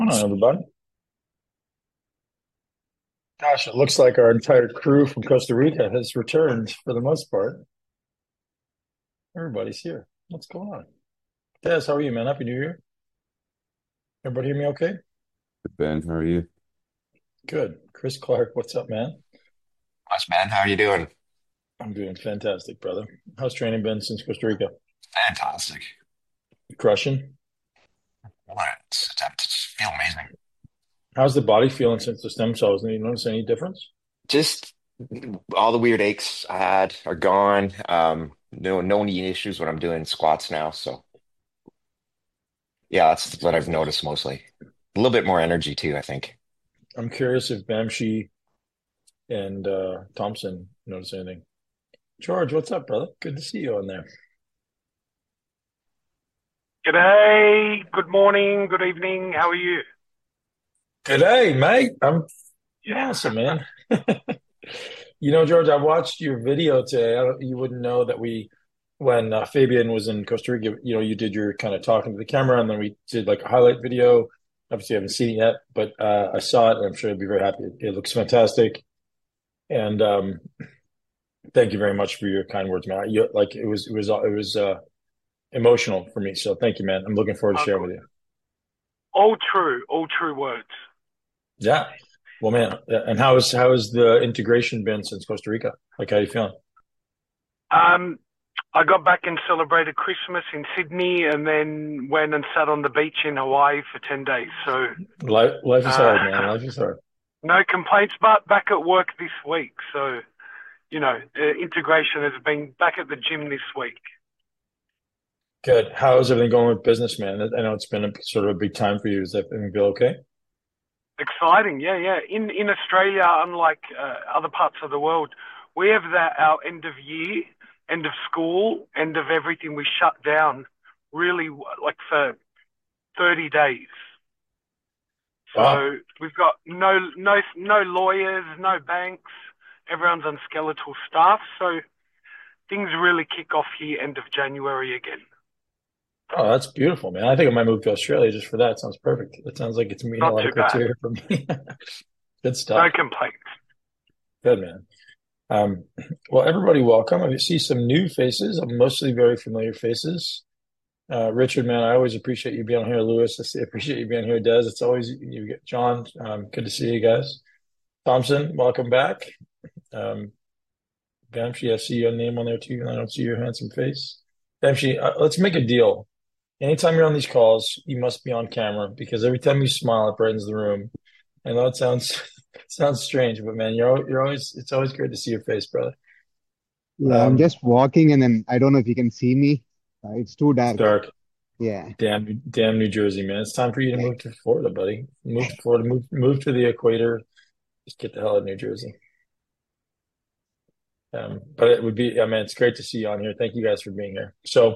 Hold on, everybody. Gosh, it looks like our entire crew from Costa Rica has returned for the most part. Everybody's here. What's going on? Des, how are you, man? Happy New Year. Everybody hear me okay? Ben, how are you? Good. Chris Clark, what's up, man? What's man? How are you doing? I'm doing fantastic, brother. How's training been since Costa Rica? Fantastic. Crushing. What? It's feel amazing. How's the body feeling since the stem cells? Did you notice any difference? Just all the weird aches I had are gone. No knee issues when I'm doing squats now. So yeah, that's what I've noticed mostly. A little bit more energy too, I think. I'm curious if Bamshi and Thompson notice anything. George, what's up, brother? Good to see you on there. G'day, good morning, good evening. How are you? G'day, mate. I'm Yeah. awesome, man. George, I watched your video today. You wouldn't know that when Fabian was in Costa Rica, you did your kind of talking to the camera, and then we did like a highlight video. Obviously, I haven't seen it yet, but I saw it, and I'm sure you'll be very happy. It looks fantastic, and thank you very much for your kind words, man. It was emotional for me, so thank you, man. I'm looking forward to Oh, sharing good. with you. All true words. Yeah, well, man, and how has the integration been since Costa Rica? Like, how you feeling? Um, I got back and celebrated Christmas in Sydney and then went and sat on the beach in Hawaii for 10 days. So, Life is uh, hard, man. Life is hard. no complaints, but back at work this week. So, integration has been back at the gym this week. Good. How's everything going with business, man? I know it's been a sort of a big time for you. Is that everything feel okay? Exciting, yeah, yeah. In Australia, unlike other parts of the world, we have that our end of year, end of school, end of everything. We shut down really like for 30 days. Wow. So we've got no lawyers, no banks. Everyone's on skeletal staff. So things really kick off here end of January again. Oh, that's beautiful, man. I think I might move to Australia just for that. Sounds perfect. That sounds like it's meeting a Not lot of too bad. criteria for me. Good No stuff. complaints. Good, man. Um, well, everybody, welcome. I see some new faces, mostly very familiar faces. Richard, man, I always appreciate you being here. Lewis, appreciate you being here. Des, it's always you get John. Good to see you guys. Thompson, welcome back. Um, Bamshi, I see your name on there too. I don't see your handsome face. Bamshi, let's make a deal. Anytime you're on these calls, you must be on camera because every time you smile, it brightens the room. I know it sounds sounds strange, but man, you're always it's always great to see your face, brother. Yeah, I'm Um, just walking and then I don't know if you can see me. It's too it's dark. dark. Yeah. Damn New Jersey, man. It's time for you to move to Florida, buddy. Move to Florida, move to the equator. Just get the hell out of New Jersey. But it would be, I mean, it's great to see you on here. Thank you guys for being here. So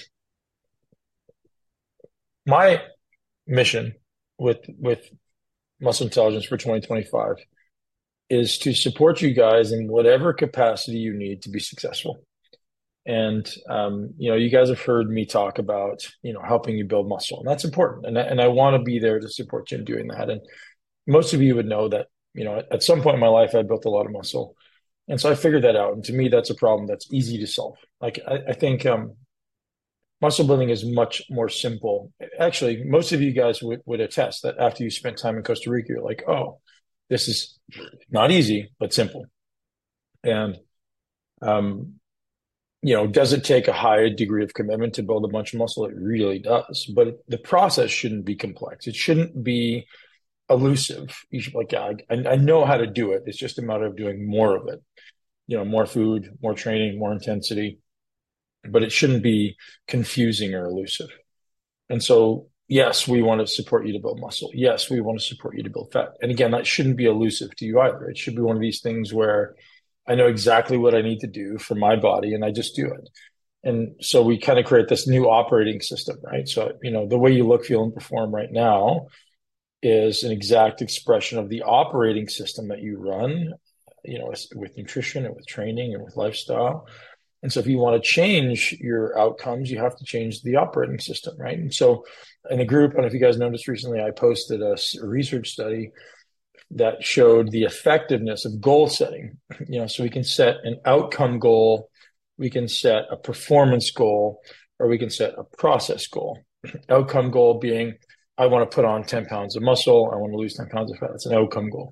my mission with Muscle Intelligence for 2025 is to support you guys in whatever capacity you need to be successful. And you guys have heard me talk about helping you build muscle, and that's important. And I want to be there to support you in doing that. And most of you would know that at some point in my life I built a lot of muscle, and so I figured that out. And to me, that's a problem that's easy to solve. Like I think muscle building is much more simple. Actually, most of you guys would attest that after you spent time in Costa Rica, you're like, oh, this is not easy, but simple. And, um, does it take a high degree of commitment to build a bunch of muscle? It really does. But the process shouldn't be complex. It shouldn't be elusive. You should be like, yeah, I know how to do it. It's just a matter of doing more of it. More food, more training, more intensity, but it shouldn't be confusing or elusive. And so, yes, we want to support you to build muscle. Yes, we want to support you to build fat. And again, that shouldn't be elusive to you either. It should be one of these things where I know exactly what I need to do for my body and I just do it. And so we kind of create this new operating system, right? So, the way you look, feel, and perform right now is an exact expression of the operating system that you run, with nutrition and with training and with lifestyle. And so if you want to change your outcomes, you have to change the operating system, right? And so in the group, I don't know if you guys noticed recently, I posted a research study that showed the effectiveness of goal setting. So we can set an outcome goal, we can set a performance goal, or we can set a process goal. Outcome goal being, I want to put on 10 pounds of muscle, I want to lose 10 pounds of fat. That's an outcome goal.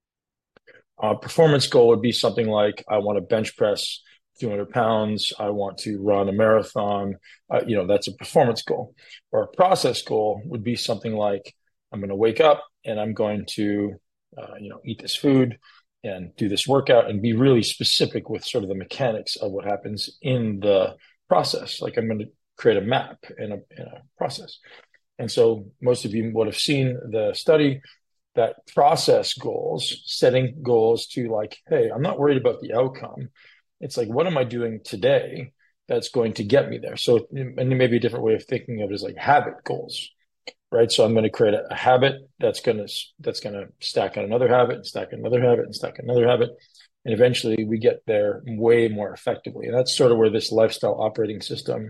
Performance goal would be something like, I want to bench press 200 pounds, I want to run a marathon. That's a performance goal. Or a process goal would be something like, I'm going to wake up and I'm going to eat this food and do this workout, and be really specific with sort of the mechanics of what happens in the process. Like, I'm going to create a map in a process. And so most of you would have seen the study that process goals, setting goals to like, hey, I'm not worried about the outcome. It's like, what am I doing today that's going to get me there? So, and maybe a different way of thinking of it is like habit goals. Right. So I'm going to create a habit that's going to stack on another habit and stack on another habit and stack on another habit. And eventually we get there way more effectively. And that's sort of where this lifestyle operating system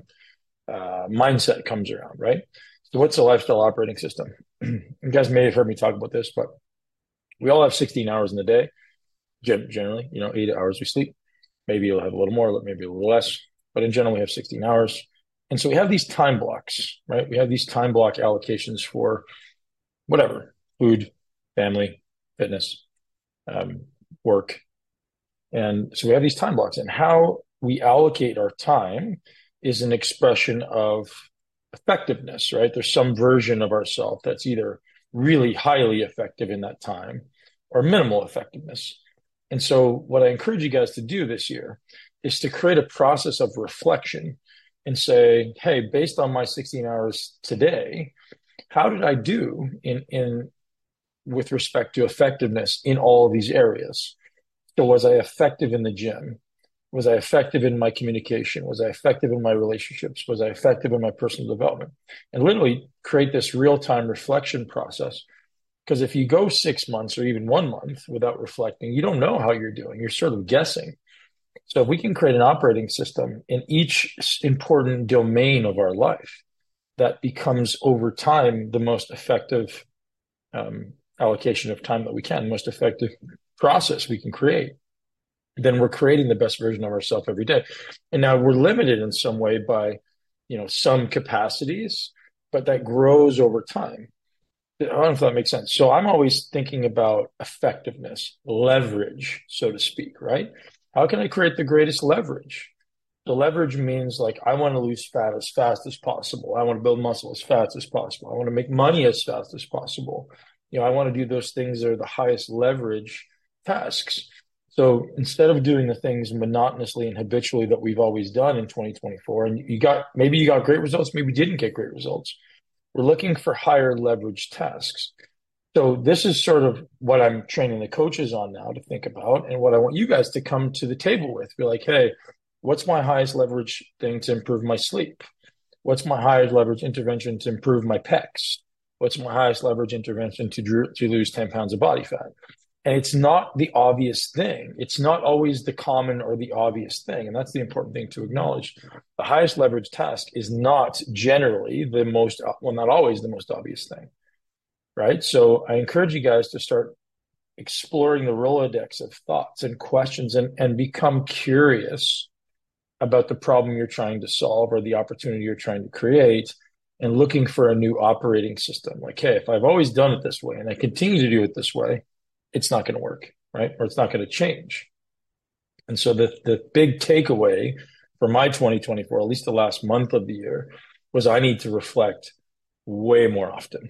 mindset comes around. Right. So what's a lifestyle operating system? You guys may have heard me talk about this, but we all have 16 hours in the day. Generally, 8 hours we sleep. Maybe you'll have a little more, maybe a little less. But in general, we have 16 hours. And so we have these time blocks, right? We have these time block allocations for whatever, food, family, fitness, work. And so we have these time blocks, and how we allocate our time is an expression of effectiveness, right? There's some version of ourselves that's either really highly effective in that time or minimal effectiveness. And so what I encourage you guys to do this year is to create a process of reflection and say, hey, based on my 16 hours today, how did I do in with respect to effectiveness in all of these areas? So was I effective in the gym? Was I effective in my communication? Was I effective in my relationships? Was I effective in my personal development? And literally create this real-time reflection process. Because if you go 6 months or even 1 month without reflecting, you don't know how you're doing. You're sort of guessing. So if we can create an operating system in each important domain of our life, that becomes over time the most effective allocation of time that we can, most effective process we can create, then we're creating the best version of ourselves every day. And now we're limited in some way by, some capacities, but that grows over time. I don't know if that makes sense. So I'm always thinking about effectiveness, leverage, so to speak, right? How can I create the greatest leverage? The leverage means like, I want to lose fat as fast as possible. I want to build muscle as fast as possible. I want to make money as fast as possible. I want to do those things that are the highest leverage tasks. So instead of doing the things monotonously and habitually that we've always done in 2024, and maybe you got great results, maybe you didn't get great results. We're looking for higher leverage tasks. So this is sort of what I'm training the coaches on now to think about, and what I want you guys to come to the table with. Be like, hey, what's my highest leverage thing to improve my sleep? What's my highest leverage intervention to improve my pecs? What's my highest leverage intervention to lose 10 pounds of body fat? And it's not the obvious thing. It's not always the common or the obvious thing. And that's the important thing to acknowledge. The highest leverage task is not generally the most, well, not always the most obvious thing, right? So I encourage you guys to start exploring the Rolodex of thoughts and questions and become curious about the problem you're trying to solve or the opportunity you're trying to create, and looking for a new operating system. Like, hey, if I've always done it this way and I continue to do it this way, it's not going to work, right? Or it's not going to change. And so the big takeaway for my 2024, at least the last month of the year, was I need to reflect way more often,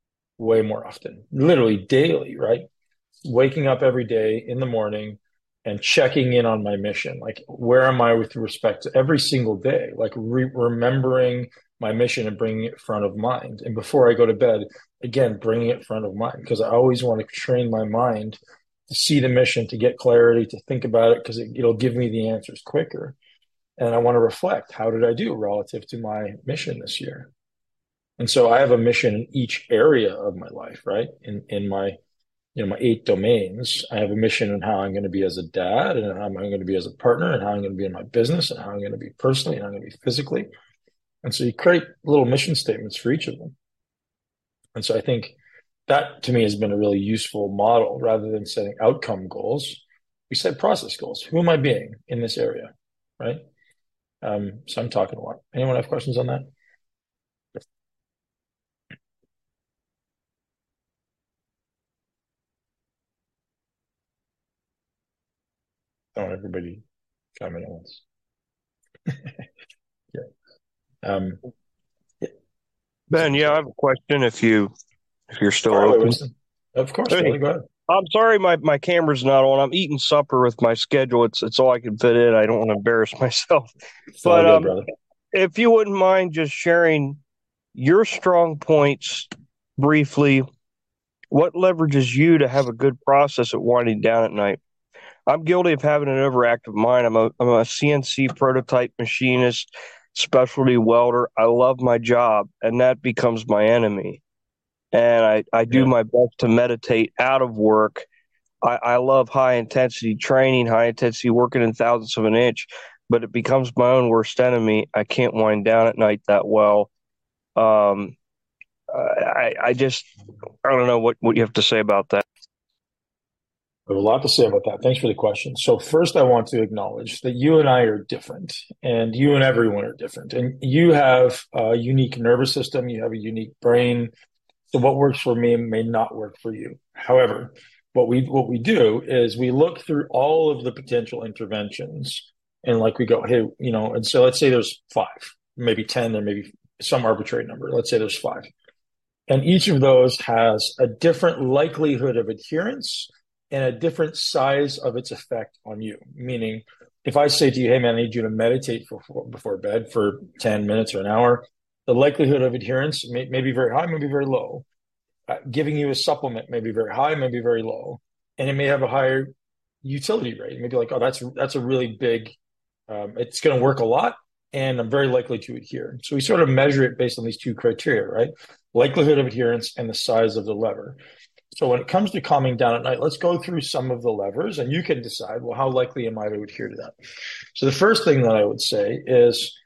literally daily, right? Waking up every day in the morning and checking in on my mission. Like, where am I with respect to every single day? Like remembering my mission and bringing it front of mind. And before I go to bed, again, bringing it front of mind, because I always want to train my mind to see the mission, to get clarity, to think about it, because it'll give me the answers quicker. And I want to reflect, how did I do relative to my mission this year? And so I have a mission in each area of my life, right? In my my 8 domains. I have a mission in how I'm going to be as a dad, and how I'm going to be as a partner, and how I'm going to be in my business, and how I'm going to be personally, and how I'm going to be physically. And so you create little mission statements for each of them. And so I think that to me has been a really useful model. Rather than setting outcome goals, we set process goals. Who am I being in this area, right? So I'm talking a lot. Anyone have questions on that? Don't everybody chime in at once. Yeah. Yeah. Ben, yeah, I have a question if you're still Fire away, open. Winston. Of course, Hey, Billy, go ahead. I'm sorry my camera's not on. I'm eating supper with my schedule. It's all I can fit in. I don't want to embarrass myself. It's all But good, brother. if you wouldn't mind just sharing your strong points briefly, what leverages you to have a good process at winding down at night? I'm guilty of having an overactive mind. I'm a CNC prototype machinist, specialty welder. I love my job, and that becomes my enemy. And I do Yeah. my best to meditate out of work. I love high intensity training, high intensity working in thousandths of an inch, but it becomes my own worst enemy. I can't wind down at night that well. I don't know what you have to say about that. I have a lot to say about that. Thanks for the question. So first, I want to acknowledge that you and I are different, and you and everyone are different. And you have a unique nervous system. You have a unique brain. So what works for me may not work for you. However, what we do is we look through all of the potential interventions, and like we go, hey, and so let's say there's 5, maybe 10, or maybe some arbitrary number. Let's say there's 5. And each of those has a different likelihood of adherence and a different size of its effect on you. Meaning, if I say to you, hey, man, I need you to meditate before bed for 10 minutes or an hour, the likelihood of adherence may be very high, may be very low. Giving you a supplement may be very high, may be very low. And it may have a higher utility rate. Maybe like, oh, that's a really big, it's going to work a lot, and I'm very likely to adhere. So we sort of measure it based on these 2 criteria, right? Likelihood of adherence and the size of the lever. So when it comes to calming down at night, let's go through some of the levers, and you can decide, well, how likely am I to adhere to that? So the first thing that I would say is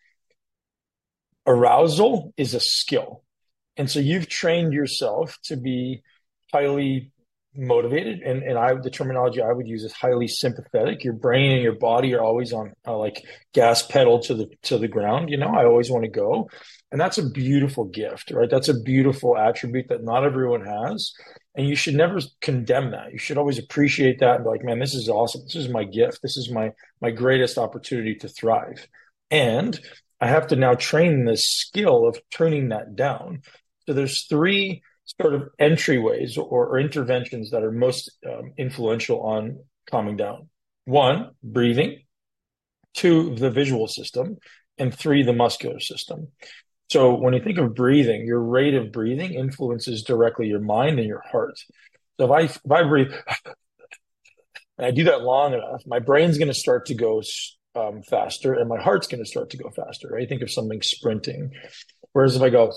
arousal is a skill. And so you've trained yourself to be highly motivated, and the terminology I would use is highly sympathetic. Your brain and your body are always on like gas pedal to the ground. I always want to go, and that's a beautiful gift, right? That's a beautiful attribute that not everyone has, and you should never condemn that. You should always appreciate that and be like, man, this is awesome. This is my gift. This is my greatest opportunity to thrive, and I have to now train this skill of turning that down. So there's 3 sort of entryways or interventions that are most influential on calming down. 1, breathing. 2, the visual system. And 3, the muscular system. So when you think of breathing, your rate of breathing influences directly your mind and your heart. So if I breathe, and I do that long enough, my brain's going to start to go faster, and my heart's going to start to go faster, right? Think of something sprinting. Whereas if I go,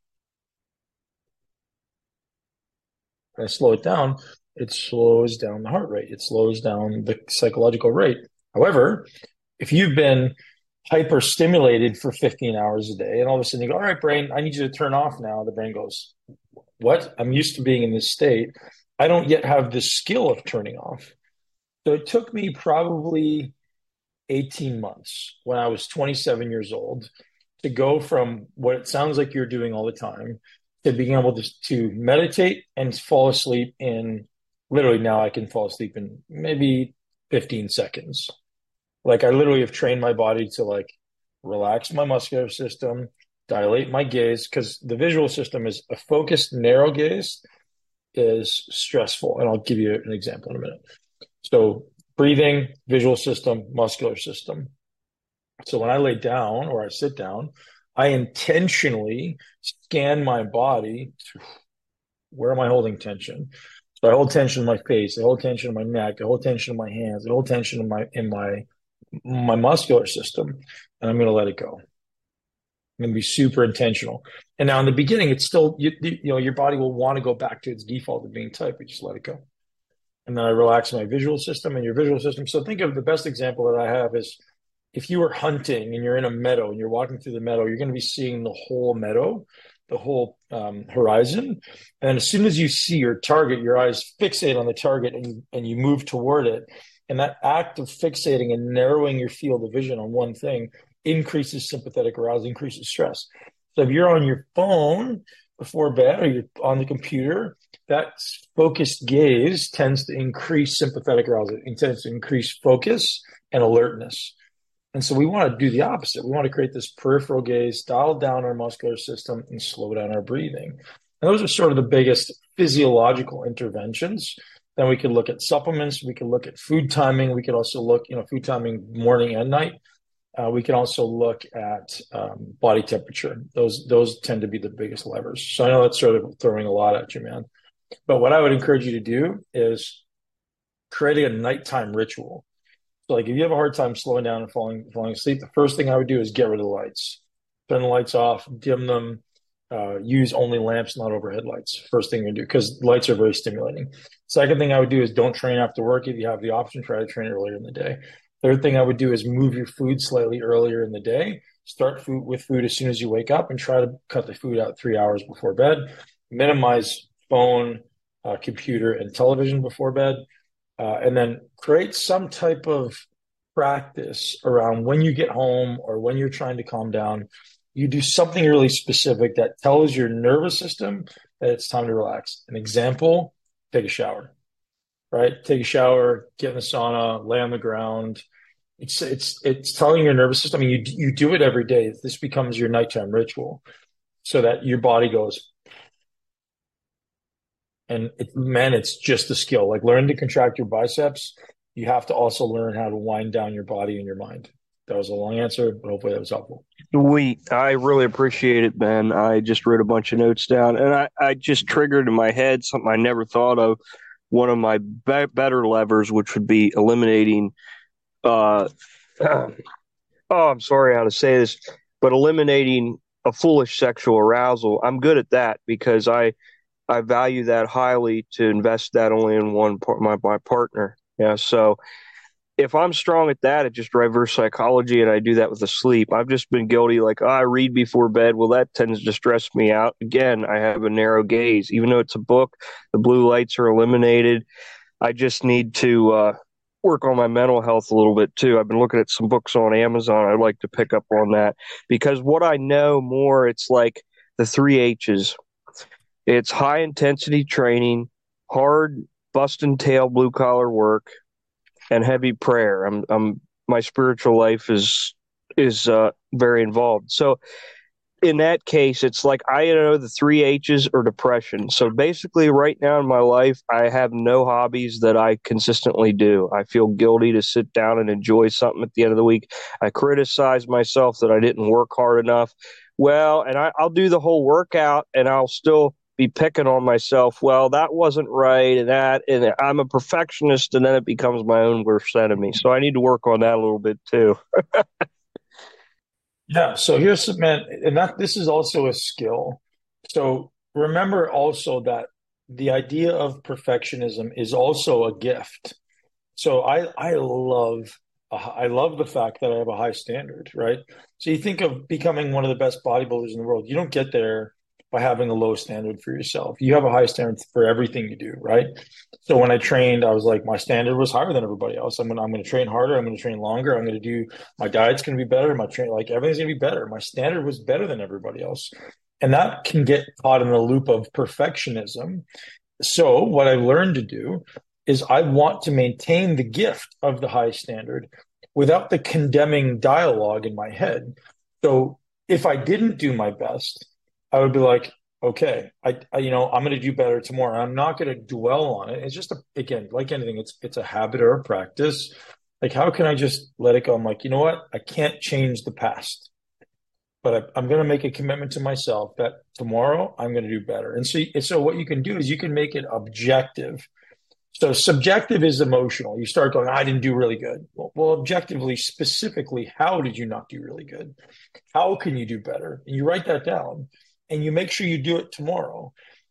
I slow it down, it slows down the heart rate. It slows down the psychological rate. However, if you've been hyper stimulated for 15 hours a day, and all of a sudden you go, all right, brain, I need you to turn off now. The brain goes, what? I'm used to being in this state. I don't yet have the skill of turning off. So it took me probably 18 months when I was 27 years old to go from what it sounds like you're doing all the time to being able to meditate and fall asleep in literally now I can fall asleep in maybe 15 seconds. Like I literally have trained my body to like relax my muscular system, dilate my gaze, because the visual system is a focused, narrow gaze is stressful. And I'll give you an example in a minute. So breathing, visual system, muscular system. So when I lay down or I sit down, I intentionally scan my body. Where am I holding tension? So I hold tension in my face, I hold tension in my neck, I hold tension in my hands, I hold tension in my muscular system, and I'm going to let it go. I'm going to be super intentional. And now in the beginning, it's still your body will want to go back to its default of being tight, but just let it go. and then I relax my visual system and your visual system. So think of the best example that I have is if you were hunting and you're in a meadow and you're walking through the meadow, you're going to be seeing the whole meadow, the whole horizon. And as soon as you see your target, your eyes fixate on the target and you move toward it. And that act of fixating and narrowing your field of vision on one thing increases sympathetic arousal, increases stress. So if you're on your phone before bed or you're on the computer, that focused gaze tends to increase sympathetic arousal. It tends to increase focus and alertness. And so we want to do the opposite. We want to create this peripheral gaze, dial down our muscular system, and slow down our breathing. And those are sort of the biggest physiological interventions. Then we could look at supplements. We could look at food timing. We could also look, food timing morning and night. We can also look at body temperature. Those tend to be the biggest levers. So I know that's sort of throwing a lot at you, man. But what I would encourage you to do is creating a nighttime ritual. So like if you have a hard time slowing down and falling asleep, the first thing I would do is get rid of the lights. Turn the lights off, dim them, use only lamps, not overhead lights. First thing you do, because lights are very stimulating. Second thing I would do is don't train after work. If you have the option, try to train earlier in the day. Third thing I would do is move your food slightly earlier in the day. Start with food as soon as you wake up and try to cut the food out 3 hours before bed. Minimize phone, computer, and television before bed. And then create some type of practice around when you get home or when you're trying to calm down. You do something really specific that tells your nervous system that it's time to relax. An example, take a shower, right? Take a shower, get in the sauna, lay on the ground. It's telling your nervous system, you do it every day. This becomes your nighttime ritual so that your body goes. And it's just a skill. Like learn to contract your biceps. You have to also learn how to wind down your body and your mind. That was a long answer, but hopefully that was helpful. Sweet. I really appreciate it, Ben. I just wrote a bunch of notes down, and I just triggered in my head something I never thought of. One of my better levers, which would be eliminating I'm sorry how to say this, but eliminating a foolish sexual arousal. I'm good at that because I value that highly to invest that only in one part, my partner. Yeah. So if I'm strong at that, at just reverse psychology, and I do that with the sleep, I've just been guilty. Like, I read before bed. Well, that tends to stress me out. Again, I have a narrow gaze. Even though it's a book, the blue lights are eliminated. I just need to work on my mental health a little bit too. I've been looking at some books on Amazon. I'd like to pick up on that because what I know more, it's like the 3 H's. It's high intensity training, hard busting tail blue collar work, and heavy prayer. My spiritual life is very involved. So in that case, it's like I know the 3 H's are depression. So basically right now in my life, I have no hobbies that I consistently do. I feel guilty to sit down and enjoy something at the end of the week. I criticize myself that I didn't work hard enough. Well, and I'll do the whole workout and I'll still be picking on myself. Well, that wasn't right. And I'm a perfectionist, and then it becomes my own worst enemy. So I need to work on that a little bit too. Yeah. So here's some, man, and this is also a skill. So remember also that the idea of perfectionism is also a gift. So I love the fact that I have a high standard, right? So you think of becoming one of the best bodybuilders in the world. You don't get there by having a low standard for yourself. You have a high standard for everything you do, right? So when I trained, I was like, my standard was higher than everybody else. I'm going to train harder. I'm going to train longer. I'm going to do, my diet's going to be better. Everything's going to be better. My standard was better than everybody else. And that can get caught in the loop of perfectionism. So what I've learned to do is I want to maintain the gift of the high standard without the condemning dialogue in my head. So if I didn't do my best, I would be like, okay, I'm going to do better tomorrow. I'm not going to dwell on it. It's just, again, like anything, it's a habit or a practice. Like, how can I just let it go? I'm like, you know what? I can't change the past, but I'm going to make a commitment to myself that tomorrow I'm going to do better. And so what you can do is you can make it objective. So subjective is emotional. You start going, I didn't do really good. Well, objectively, specifically, how did you not do really good? How can you do better? And you write that down. And you make sure you do it tomorrow.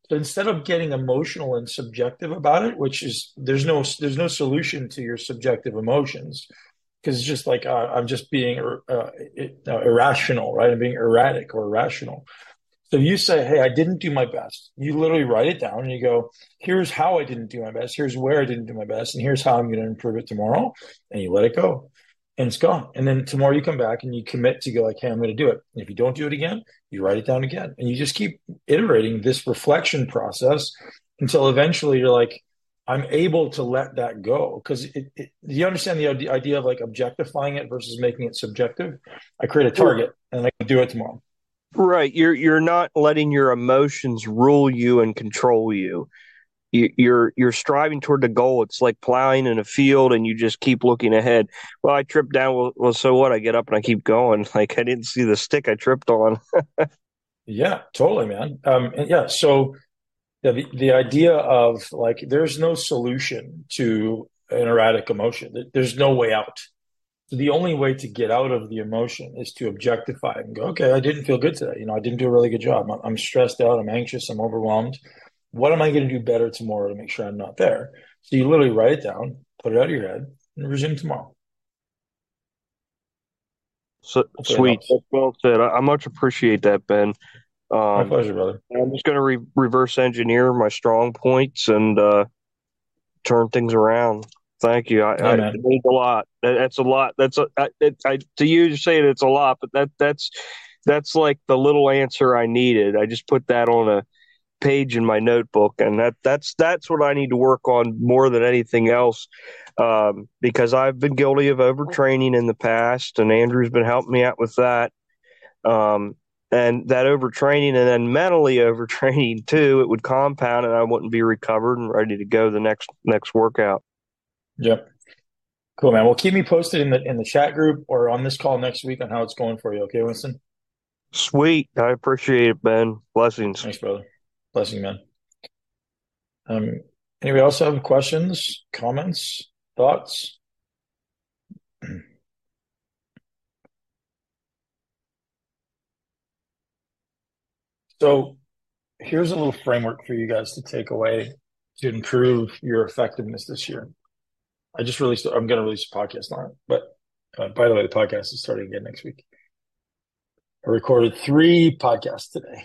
So instead of getting emotional and subjective about it, which is there's no solution to your subjective emotions because it's just like I'm just being irrational, right? I'm being erratic or irrational. So if you say, "Hey, I didn't do my best," you literally write it down and you go, "Here's how I didn't do my best. Here's where I didn't do my best, and here's how I'm going to improve it tomorrow." And you let it go, and it's gone. And then tomorrow you come back and you commit to go like, "Hey, I'm going to do it." And if you don't do it again, you write it down again, and you just keep iterating this reflection process until eventually you're like, "I'm able to let that go." Because do you understand the idea of like objectifying it versus making it subjective? I create a target and I can do it tomorrow. Right. You're not letting your emotions rule you and control you. You're striving toward the goal. It's like plowing in a field, and you just keep looking ahead. Well, I tripped down. Well, so what? I get up and I keep going. Like I didn't see the stick I tripped on. Yeah, totally, man. And yeah, so the idea of like there's no solution to an erratic emotion. There's no way out. So the only way to get out of the emotion is to objectify it and go, okay, I didn't feel good today. I didn't do a really good job. I'm stressed out. I'm anxious. I'm overwhelmed. What am I going to do better tomorrow to make sure I'm not there? So you literally write it down, put it out of your head, and resume tomorrow. So sweet. That's well said. I much appreciate that, Ben. My pleasure, brother. I'm just going to reverse engineer my strong points and turn things around. Thank you. It means a lot. That's a lot. To you say it's a lot, but that's like the little answer I needed. I just put that on a page in my notebook, and that's what I need to work on more than anything else, because I've been guilty of overtraining in the past, and Andrew's been helping me out with that. And that overtraining and then mentally overtraining too, it would compound and I wouldn't be recovered and ready to go the next workout. Yep. Cool, man. Well, keep me posted in the chat group or on this call next week on how it's going for you. Okay, Winston? Sweet. I appreciate it, Ben. Blessings. Thanks, brother. Blessing, man. Anybody else have questions, comments, thoughts? So here's a little framework for you guys to take away to improve your effectiveness this year. I'm going to release a podcast on it, but by the way, the podcast is starting again next week. I recorded 3 podcasts today.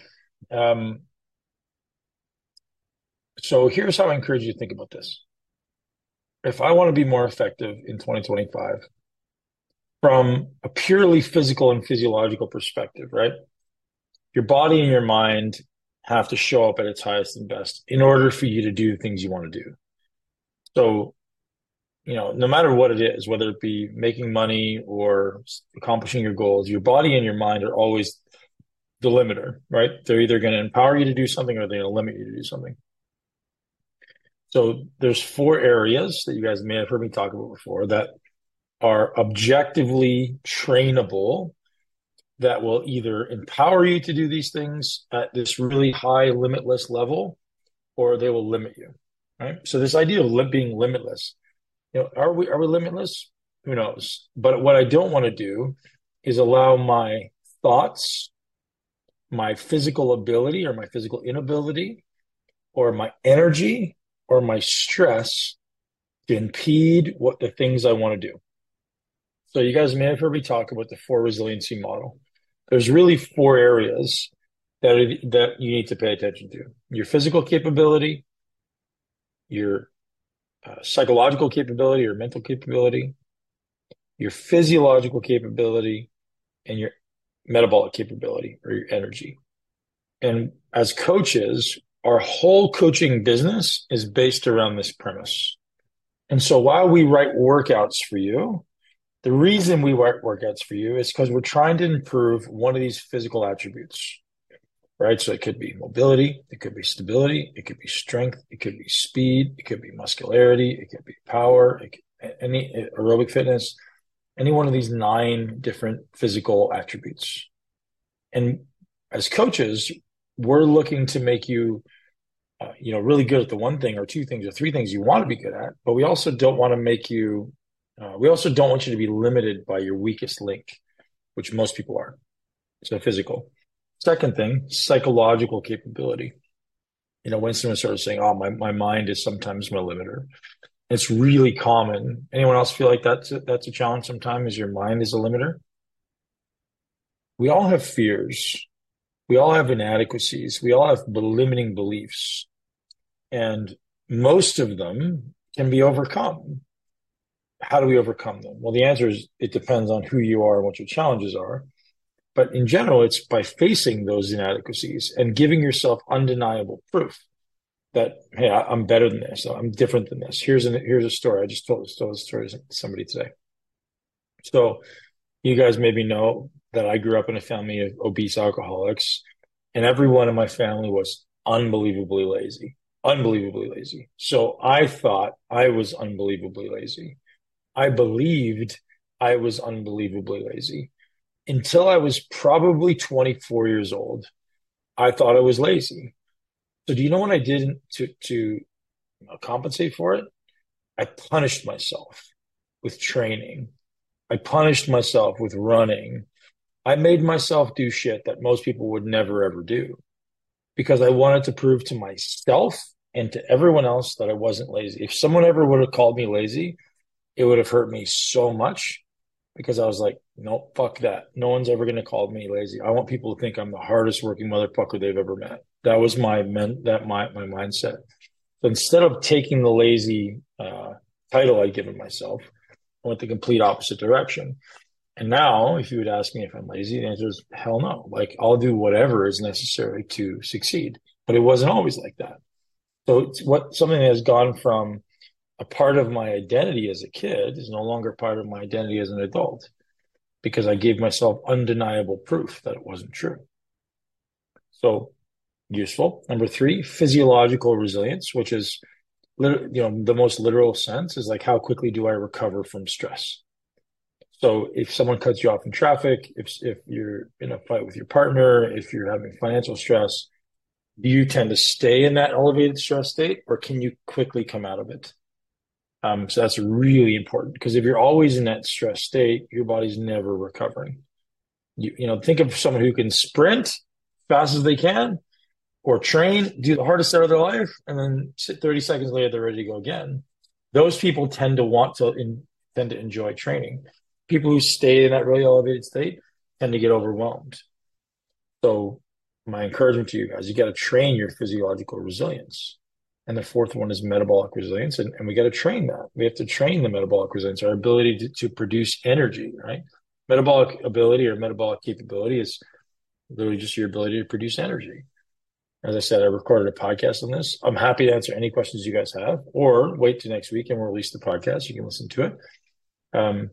So here's how I encourage you to think about this. If I want to be more effective in 2025 from a purely physical and physiological perspective, right? Your body and your mind have to show up at its highest and best in order for you to do the things you want to do. So, no matter what it is, whether it be making money or accomplishing your goals, your body and your mind are always the limiter, right? They're either going to empower you to do something or they're going to limit you to do something. So there's 4 areas that you guys may have heard me talk about before that are objectively trainable, that will either empower you to do these things at this really high limitless level, or they will limit you, right? So this idea of being limitless, are we limitless? Who knows? But what I don't want to do is allow my thoughts, my physical ability or my physical inability, or my energy or my stress to impede what the things I want to do. So you guys may have heard me talk about the 4 resiliency model. There's really 4 areas that you need to pay attention to: your physical capability, your psychological capability or mental capability, your physiological capability, and your metabolic capability or your energy. And as coaches, our whole coaching business is based around this premise. And so while we write workouts for you, the reason we write workouts for you is because we're trying to improve one of these physical attributes, right? So it could be mobility, it could be stability, it could be strength, it could be speed, it could be muscularity, it could be power, any aerobic fitness, any one of these 9 different physical attributes. And as coaches, we're looking to make you, really good at the 1 thing or 2 things or 3 things you want to be good at, but we also don't want to make you we also don't want you to be limited by your weakest link, which most people are. So physical. Second thing, psychological capability. Winston was sort of saying, "Oh, my mind is sometimes my limiter." It's really common. Anyone else feel like that's a challenge sometimes? Is your mind is a limiter? We all have fears. We all have inadequacies. We all have limiting beliefs, and most of them can be overcome. How do we overcome them? Well, the answer is it depends on who you are and what your challenges are. But in general, it's by facing those inadequacies and giving yourself undeniable proof that, hey, I'm better than this. I'm different than this. Here's a story. I just told a story to somebody today. So you guys maybe know that I grew up in a family of obese alcoholics, and everyone in my family was unbelievably lazy. Unbelievably lazy. So I thought I was unbelievably lazy. I believed I was unbelievably lazy until I was probably 24 years old. I thought I was lazy. So do you know what I did to compensate for it? I punished myself with training. I punished myself with running. I made myself do shit that most people would never ever do because I wanted to prove to myself and to everyone else that I wasn't lazy. If someone ever would have called me lazy, it would have hurt me so much because I was like, nope, fuck that. No one's ever going to call me lazy. I want people to think I'm the hardest working motherfucker they've ever met. That was my mindset. So instead of taking the lazy title I'd given myself, I went the complete opposite direction. And now, if you would ask me if I'm lazy, the answer is hell no. Like, I'll do whatever is necessary to succeed. But it wasn't always like that. So it's something that has gone from a part of my identity as a kid is no longer part of my identity as an adult because I gave myself undeniable proof that it wasn't true. So useful. Number 3, physiological resilience, which is, the most literal sense is like, how quickly do I recover from stress? So if someone cuts you off in traffic, if you're in a fight with your partner, if you're having financial stress, do you tend to stay in that elevated stress state or can you quickly come out of it? So that's really important because if you're always in that stress state, your body's never recovering. Think of someone who can sprint fast as they can or train, do the hardest out of their life, and then 30 seconds later, they're ready to go again. Those people tend to enjoy training. People who stay in that really elevated state tend to get overwhelmed. So my encouragement to you guys, you got to train your physiological resilience. And the 4th one is metabolic resilience. And we got to train that. We have to train the metabolic resilience, our ability to produce energy, right? Metabolic ability or metabolic capability is literally just your ability to produce energy. As I said, I recorded a podcast on this. I'm happy to answer any questions you guys have, or wait till next week and we'll release the podcast. You can listen to it.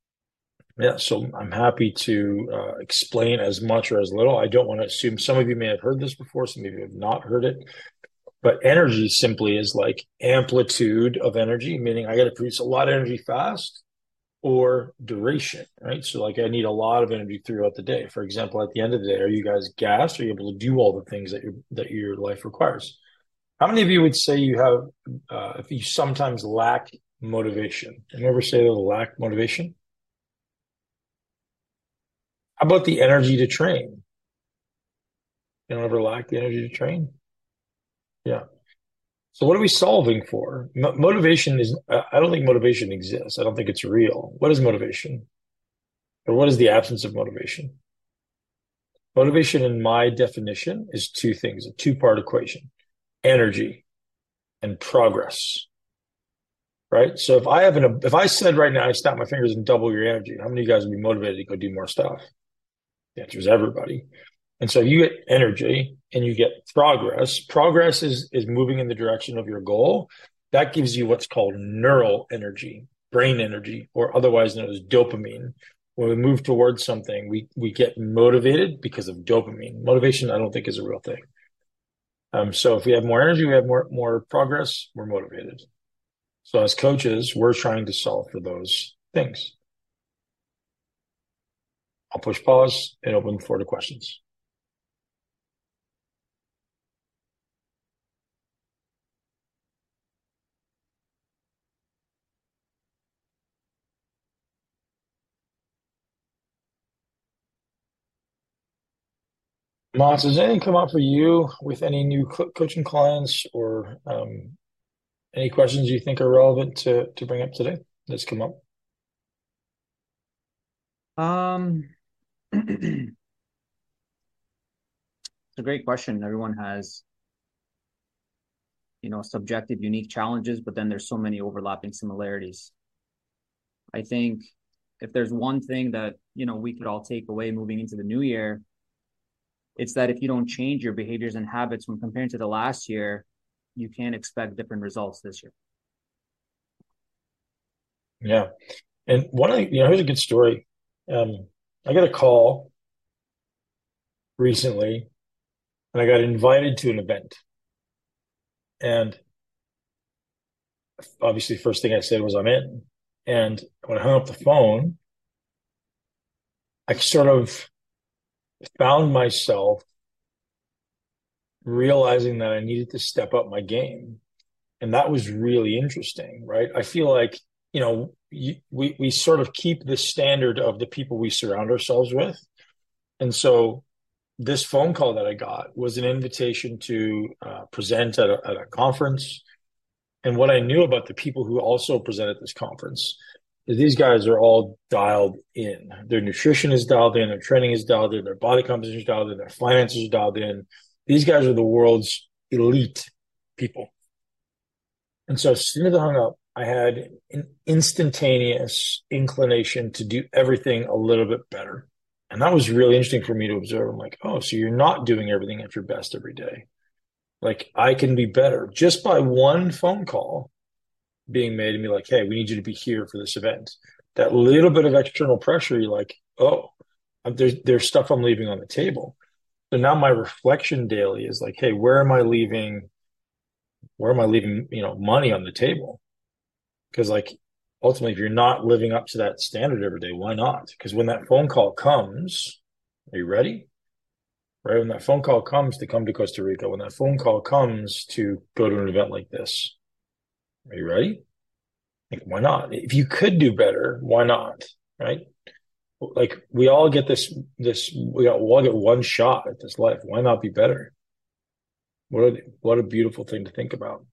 So I'm happy to explain as much or as little. I don't want to assume some of you may have heard this before, some of you have not heard it. But energy simply is like amplitude of energy, meaning I got to produce a lot of energy fast, or duration, right? So like I need a lot of energy throughout the day. For example, at the end of the day, are you guys gassed? Are you able to do all the things that your life requires? How many of you would say you have, if you sometimes lack motivation? You ever say they'll lack motivation? How about the energy to train? You don't ever lack the energy to train? Yeah. So what are we solving for? Motivation is, I don't think motivation exists. I don't think it's real. What is motivation? Or what is the absence of motivation? Motivation, in my definition, is 2 things, a 2-part equation: energy and progress. Right? So if I said right now, I snap my fingers and double your energy, how many of you guys would be motivated to go do more stuff? The answer is everybody. And so you get energy and you get progress. Progress is moving in the direction of your goal. That gives you what's called neural energy, brain energy, or otherwise known as dopamine. When we move towards something, we get motivated because of dopamine. Motivation, I don't think, is a real thing. So if we have more energy, we have more progress, we're motivated. So as coaches, we're trying to solve for those things. I'll push pause and open the floor to questions. Moss, has anything come up for you with any new coaching clients or any questions you think are relevant to bring up today that's come up? Um, it's a great question. Everyone has, subjective, unique challenges, but then there's so many overlapping similarities. I think if there's one thing that, we could all take away moving into the new year, it's that if you don't change your behaviors and habits when comparing to the last year, you can't expect different results this year. Yeah. And here's a good story. I got a call recently and I got invited to an event. And obviously, first thing I said was I'm in. And when I hung up the phone, I sort of found myself realizing that I needed to step up my game. And that was really interesting, right? I feel like, we sort of keep the standard of the people we surround ourselves with. And so this phone call that I got was an invitation to present at a conference. And what I knew about the people who also present at this conference is these guys are all dialed in. Their nutrition is dialed in, their training is dialed in, their body composition is dialed in, their finances are dialed in. These guys are the world's elite people. And so as soon as I hung up, I had an instantaneous inclination to do everything a little bit better. And that was really interesting for me to observe. I'm like, oh, so you're not doing everything at your best every day. Like, I can be better just by one phone call being made to me like, hey, we need you to be here for this event. That little bit of external pressure, you're like, oh, there's stuff I'm leaving on the table. So now my reflection daily is like, hey, where am I leaving, money on the table? Because ultimately, if you're not living up to that standard every day, why not? Because when that phone call comes, are you ready? Right? When that phone call comes to come to Costa Rica, when that phone call comes to go to an event like this, are you ready? Why not? If you could do better, why not? Right? We all get we all get one shot at this life. Why not be better? What a beautiful thing to think about.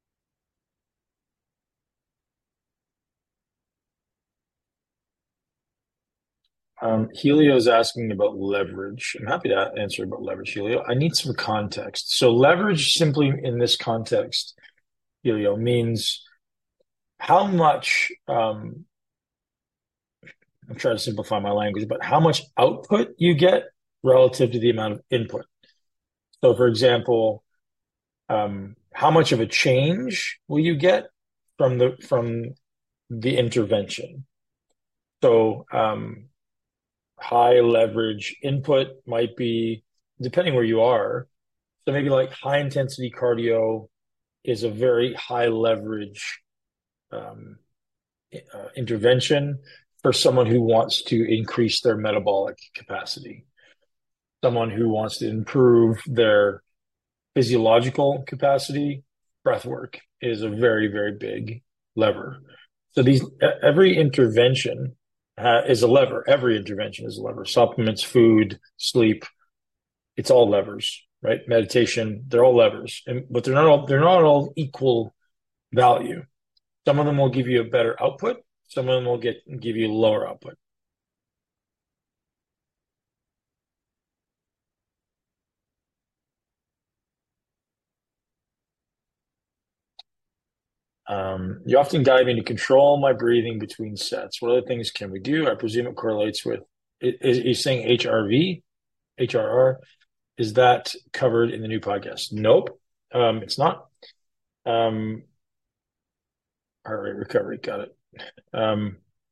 Helio is asking about leverage. I'm happy to answer about leverage, Helio. I need some context. So leverage simply in this context, Helio, means how much, I'm trying to simplify my language, but how much output you get relative to the amount of input. So for example, how much of a change will you get from the intervention? So, high leverage input might be, depending where you are. So maybe like high intensity cardio is a very high leverage intervention for someone who wants to increase their metabolic capacity, someone who wants to improve their physiological capacity. Breath work is a very, very big lever. So every intervention is a lever. Every intervention is a lever. Supplements, food, sleep, it's all levers, right? Meditation, they're all levers, but they're not all equal value. Some of them will give you a better output. Some of them will give you lower output. You often dive into control my breathing between sets. What other things can we do? I presume it correlates with, is saying HRV, HRR. Is that covered in the new podcast? Nope. It's not. Heart rate recovery. Got it.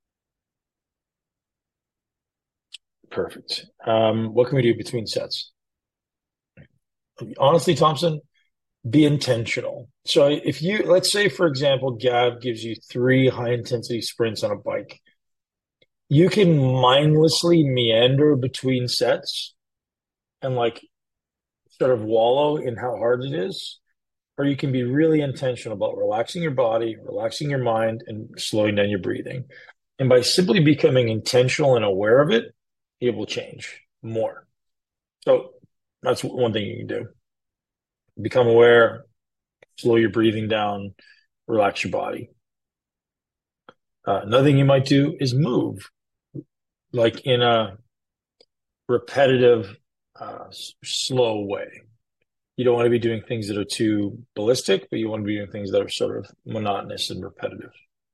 Perfect. What can we do between sets? Honestly, Thompson, be intentional. So let's say, for example, Gav gives you 3 high intensity sprints on a bike. You can mindlessly meander between sets and sort of wallow in how hard it is, or you can be really intentional about relaxing your body, relaxing your mind, and slowing down your breathing. And by simply becoming intentional and aware of it, it will change more. So That's one thing you can do. Become aware, slow your breathing down, relax your body. Another thing you might do is move, like in a repetitive, slow way. You don't want to be doing things that are too ballistic, but you want to be doing things that are sort of monotonous and repetitive.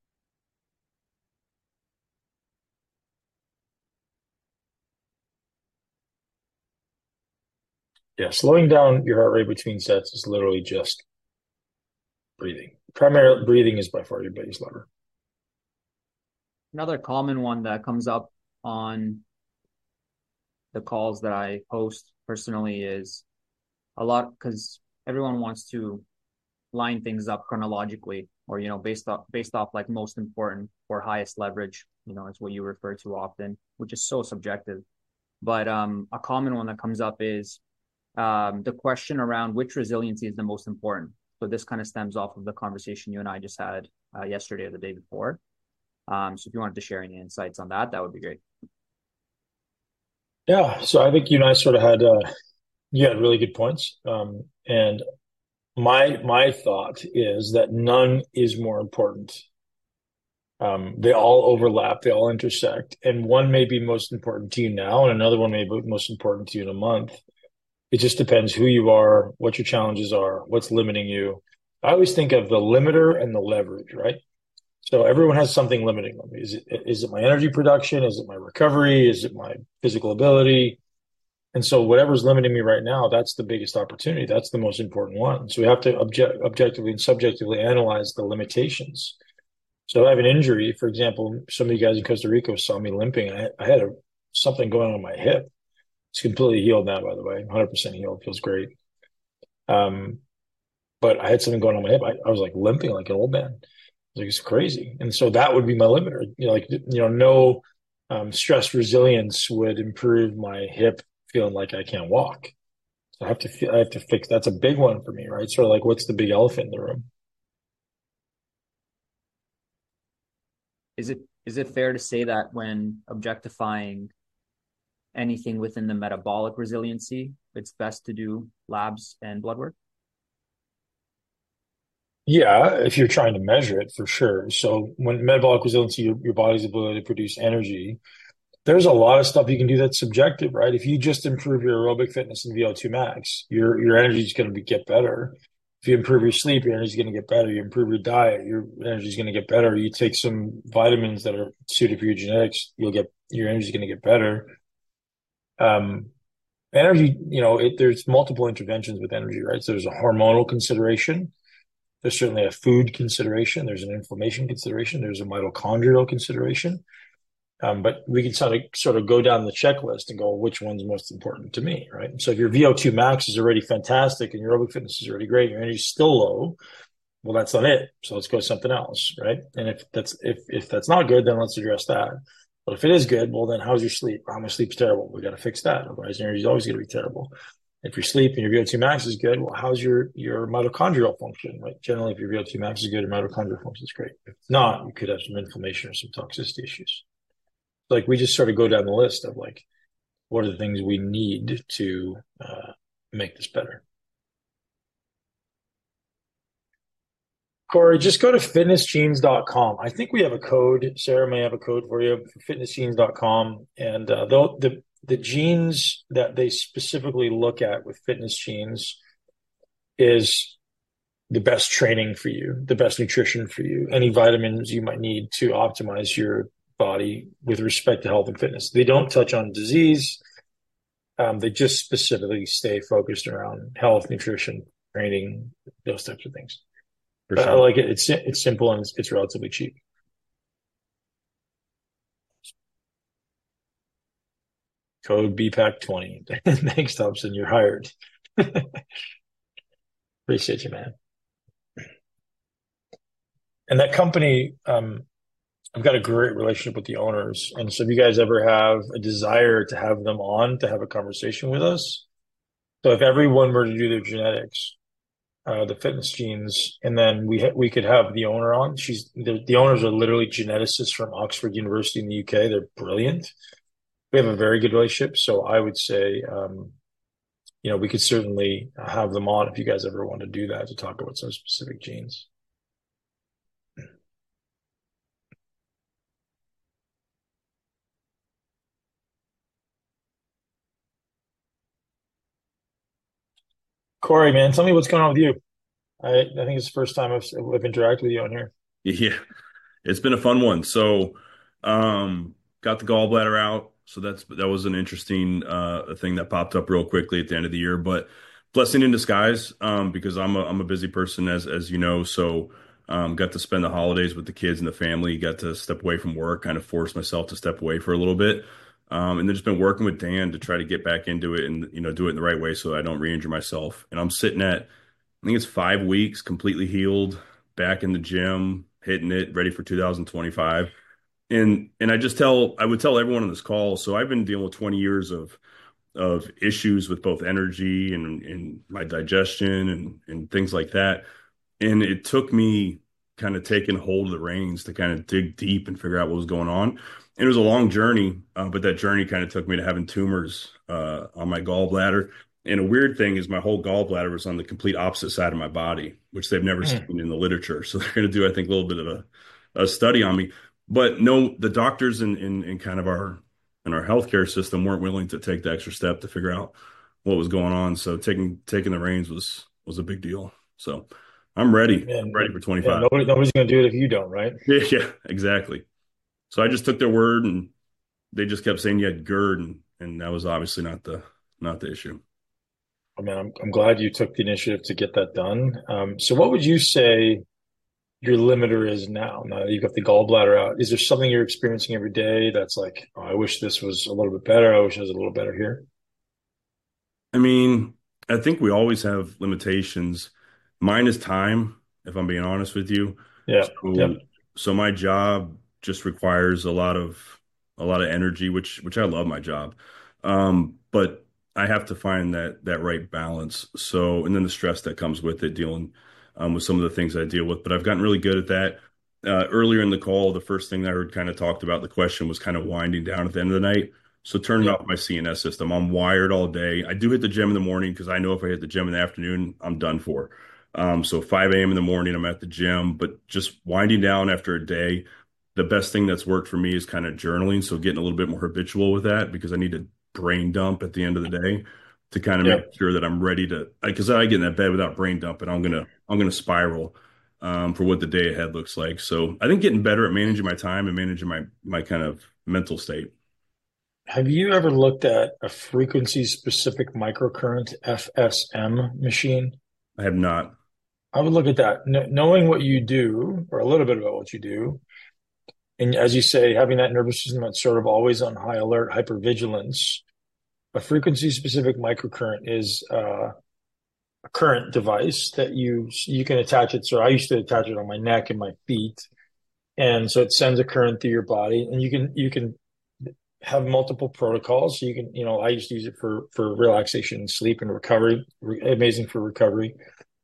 Yeah, slowing down your heart rate between sets is literally just breathing. Primary breathing is by far your biggest lever. Another common one that comes up on the calls that I host personally is a lot, because everyone wants to line things up chronologically, or based off like most important or highest leverage, is what you refer to often, which is so subjective. But a common one that comes up is the question around which resiliency is the most important. So this kind of stems off of the conversation you and I just had yesterday or the day before. So if you wanted to share any insights on that, that would be great. Yeah, so I think you and I sort of had you had really good points. And my thought is that none is more important. They all overlap, they all intersect, and one may be most important to you now, and another one may be most important to you in a month. It just depends who you are, what your challenges are, what's limiting you. I always think of the limiter and the leverage, right? So everyone has something limiting them. Is it my energy production? Is it my recovery? Is it my physical ability? And so whatever's limiting me right now, that's the biggest opportunity. That's the most important one. So we have to objectively and subjectively analyze the limitations. So if I have an injury, for example, some of you guys in Costa Rica saw me limping. I had something going on my hip. It's completely healed now, by the way, 100% healed. Feels great. But I had something going on my hip. I was like limping like an old man. Like, it's crazy. And so that would be my limiter. No stress resilience would improve my hip feeling like I can't walk. So I have to fix. That's a big one for me, right? Sort of like, what's the big elephant in the room? Is it fair to say that when objectifying anything within the metabolic resiliency, it's best to do labs and blood work? Yeah, if you're trying to measure it, for sure. So when metabolic resiliency, your body's ability to produce energy, there's a lot of stuff you can do that's subjective, right? If you just improve your aerobic fitness and VO2 max, your energy is going to get better. If you improve your sleep, your energy is going to get better. You improve your diet, your energy is going to get better. You take some vitamins that are suited for your genetics, your energy is going to get better. Energy, there's multiple interventions with energy, right? So there's a hormonal consideration. There's certainly a food consideration. There's an inflammation consideration. There's a mitochondrial consideration. But we can sort of go down the checklist and go, which one's most important to me, right? So if your VO2 max is already fantastic and your aerobic fitness is already great, your energy is still low, well, that's not it. So let's go to something else, right? And if that's not good, then let's address that. But if it is good, well, then how's your sleep? My sleep's terrible. We got to fix that. Otherwise, your energy is always going to be terrible. If your sleep and your VO2 max is good, well, how's your mitochondrial function, right? Generally, if your VO2 max is good, your mitochondrial function is great. If not, you could have some inflammation or some toxicity issues. Like, we just sort of go down the list of like, what are the things we need to make this better? Corey, just go to fitnessgenes.com. I think we have a code. Sarah may have a code for you for fitnessgenes.com. And the genes that they specifically look at with Fitness Genes is the best training for you, the best nutrition for you, any vitamins you might need to optimize your body with respect to health and fitness. They don't touch on disease. They just specifically stay focused around health, nutrition, training, those types of things. For sure. I like it. It's simple and it's relatively cheap. Code BPAC20. Thanks, Thompson. You're hired. Appreciate you, man. And that company, I've got a great relationship with the owners. And so if you guys ever have a desire to have them on to have a conversation with us, so if everyone were to do their genetics, the Fitness Genes, and then we could have the owner on. The owners are literally geneticists from Oxford University in the UK. They're brilliant. We have a very good relationship. So I would say we could certainly have them on if you guys ever want to do that, to talk about some specific genes. Corey, man, tell me what's going on with you. I think it's the first time I've interacted with you on here. Yeah, it's been a fun one. So, got the gallbladder out. So that was an interesting thing that popped up real quickly at the end of the year. But blessing in disguise, because I'm a busy person as you know. So, got to spend the holidays with the kids and the family. Got to step away from work, kind of forced myself to step away for a little bit. And then just been working with Dan to try to get back into it and do it in the right way so I don't re-injure myself. And I'm sitting at, I think it's 5 weeks, completely healed, back in the gym, hitting it, ready for 2025. And I would tell everyone on this call. So I've been dealing with 20 years of issues with both energy and my digestion and things like that. And it took me kind of taking hold of the reins to kind of dig deep and figure out what was going on. And it was a long journey, but that journey kind of took me to having tumors on my gallbladder. And a weird thing is my whole gallbladder was on the complete opposite side of my body, which they've never seen in the literature. So they're going to do, I think, a little bit of a study on me. But no, the doctors in kind of our healthcare system weren't willing to take the extra step to figure out what was going on. So taking the reins was a big deal. So I'm ready. Yeah, I'm ready for yeah, 25. nobody's going to do it if you don't, right? Yeah, exactly. So I just took their word, and they just kept saying you had GERD, and that was obviously not the issue. I mean, I'm glad you took the initiative to get that done. So what would you say your limiter is now that you've got the gallbladder out? Is there something you're experiencing every day that's like, oh, I wish this was a little bit better. I wish it was a little better here. I mean, I think we always have limitations. Mine is time, if I'm being honest with you. Yeah. So, Yep. so my job just requires a lot of energy, which I love my job. But I have to find that right balance. So, and then the stress that comes with it, dealing with some of the things I deal with. But I've gotten really good at that. Earlier in the call, the first thing that I heard kind of talked about, the question was kind of winding down at the end of the night. So turning Yeah. off my CNS system. I'm wired all day. I do hit the gym in the morning because I know if I hit the gym in the afternoon, I'm done for. So 5 a.m. in the morning, I'm at the gym, but just winding down after a day. The best thing that's worked for me is kind of journaling. So getting a little bit more habitual with that because I need to brain dump at the end of the day to kind of Yeah. make sure that I'm ready to, because I get in that bed without brain dumping, I'm gonna spiral for what the day ahead looks like. So I think getting better at managing my time and managing my kind of mental state. Have you ever looked at a frequency specific microcurrent FSM machine? I have not. I would look at that, knowing what you do, or a little bit about what you do. And as you say, having that nervous system that's sort of always on high alert, hypervigilance, a frequency specific microcurrent is a current device that you can attach it. So I used to attach it on my neck and my feet. And so it sends a current through your body, and you can have multiple protocols. So you can, I used to use it for relaxation, sleep, and recovery. Amazing for recovery.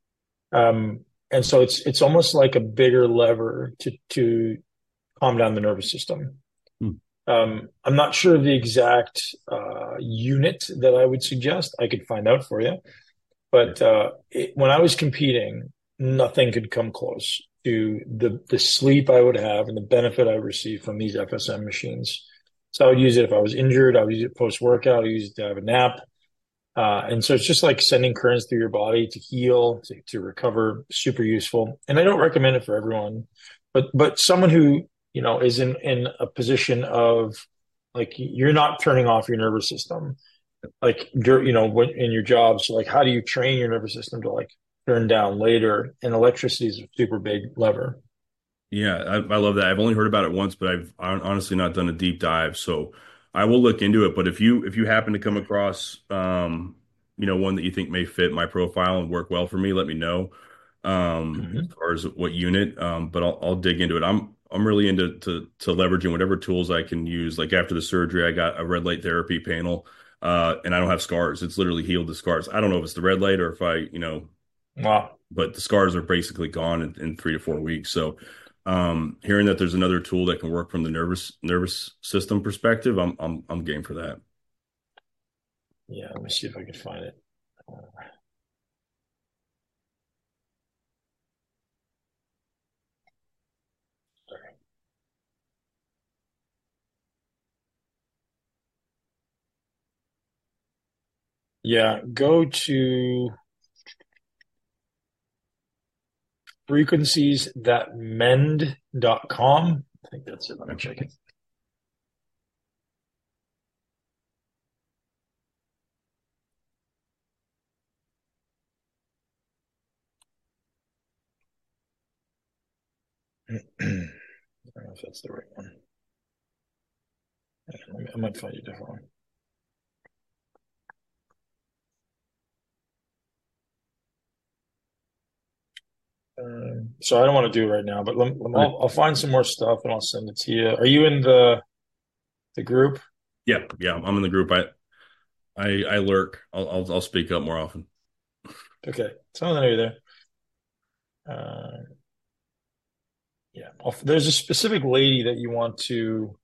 And so it's almost like a bigger lever to calm down the nervous system. Hmm. I'm not sure of the exact unit that I would suggest. I could find out for you. But when I was competing, nothing could come close to the sleep I would have and the benefit I received from these FSM machines. So I would use it if I was injured. I would use it post-workout. I would use it to have a nap. And so it's just like sending currents through your body to heal, to recover. Super useful. And I don't recommend it for everyone, but someone who, is in a position of like, you're not turning off your nervous system, like, when in your job. So like, how do you train your nervous system to like turn down later? And electricity is a super big lever. Yeah, I love that. I've only heard about it once, but I've honestly not done a deep dive. So I will look into it. But if you happen to come across one that you think may fit my profile and work well for me, let me know as far as what unit. But I'll dig into it. I'm really into to leveraging whatever tools I can use. Like after the surgery, I got a red light therapy panel, and I don't have scars. It's literally healed the scars. I don't know if it's the red light or if Wow. but the scars are basically gone in 3 to 4 weeks. So hearing that there's another tool that can work from the nervous system perspective, I'm game for that. Yeah, let me see if I can find it. Yeah, go to frequencies.mend.com. I think that's it. Let me check it. I don't know if that's the right one. I might find a different one. So I don't want to do it right now, but I'll find some more stuff and I'll send it to you. Are you in the group? Yeah, I'm in the group. I lurk. I'll speak up more often. Okay, so I know you're there. Yeah, there's a specific lady that you want to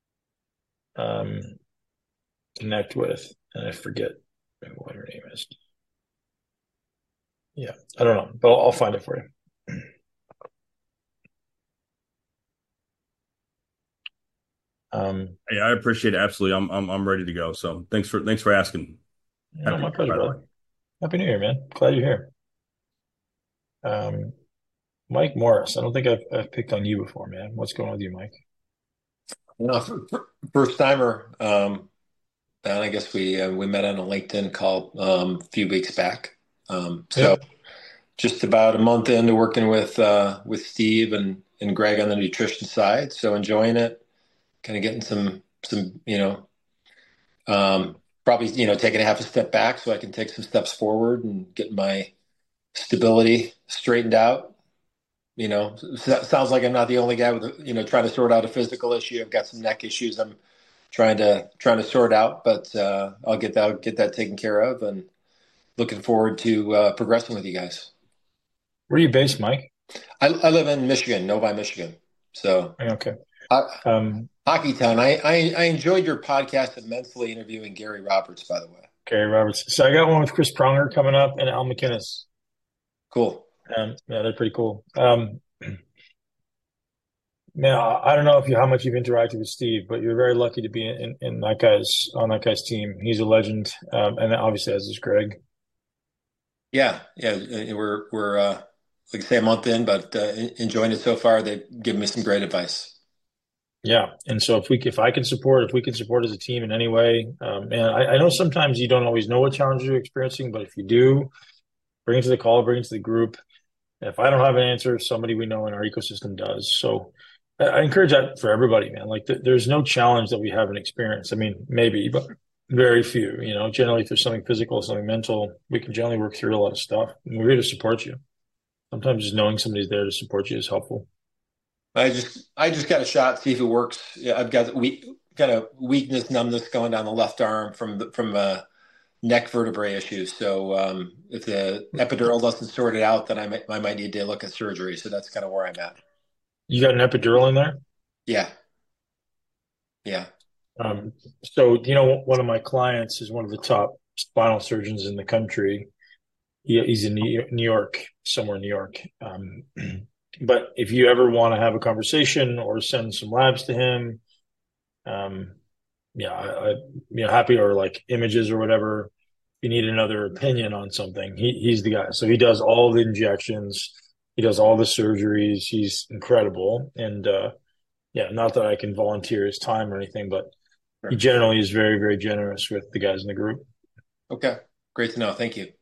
connect with, and I forget what her name is. Yeah, I don't know, but I'll find it for you. Yeah, I appreciate it. Absolutely. I'm ready to go. So thanks for asking. No, my pleasure, brother. Happy New Year, man. Glad you're here. Mike Morris, I don't think I've picked on you before, man. What's going on with you, Mike? No, first timer. And I guess we met on a LinkedIn call a few weeks back. So just about a month into working with Steve and Greg on the nutrition side. So enjoying it, kind of getting some probably taking a half a step back so I can take some steps forward and get my stability straightened out. Sounds like I'm not the only guy with trying to sort out a physical issue. I've got some neck issues I'm trying to sort out, but I'll get that taken care of, and looking forward to progressing with you guys. Where are you based, Mike? I live in Michigan, Novi, Michigan. So okay. Hockey Town. I enjoyed your podcast immensely, interviewing Gary Roberts, by the way. Gary Roberts. So I got one with Chris Pronger coming up and Al McInnes. Cool. Yeah, they're pretty cool. Man, I don't know how much you've interacted with Steve, but you're very lucky to be on that guy's team. He's a legend, and obviously as is Greg. Yeah. We're like I say, a month in, but enjoying it so far. They've given me some great advice. Yeah, and so if we can support as a team in any way, and I know sometimes you don't always know what challenges you're experiencing, but if you do, bring it to the call, bring it to the group. And if I don't have an answer, somebody we know in our ecosystem does. So I encourage that for everybody, man. Like there's no challenge that we haven't experienced. I mean, maybe, but very few. Generally, if there's something physical, something mental, we can generally work through a lot of stuff. And we're here to support you. Sometimes just knowing somebody's there to support you is helpful. I just got a shot, see if it works. Yeah, I've got a weakness, numbness going down the left arm from neck vertebrae issues. So if the epidural doesn't sort it out, then I might need to look at surgery. So that's kind of where I'm at. You got an epidural in there? Yeah. So one of my clients is one of the top spinal surgeons in the country. He's in New York, somewhere in New York. But if you ever want to have a conversation or send some labs to him, happy, or like images or whatever. If you need another opinion on something, he's the guy. So he does all the injections, he does all the surgeries. He's incredible, and not that I can volunteer his time or anything, but he generally is very, very generous with the guys in the group. Okay, great to know. Thank you.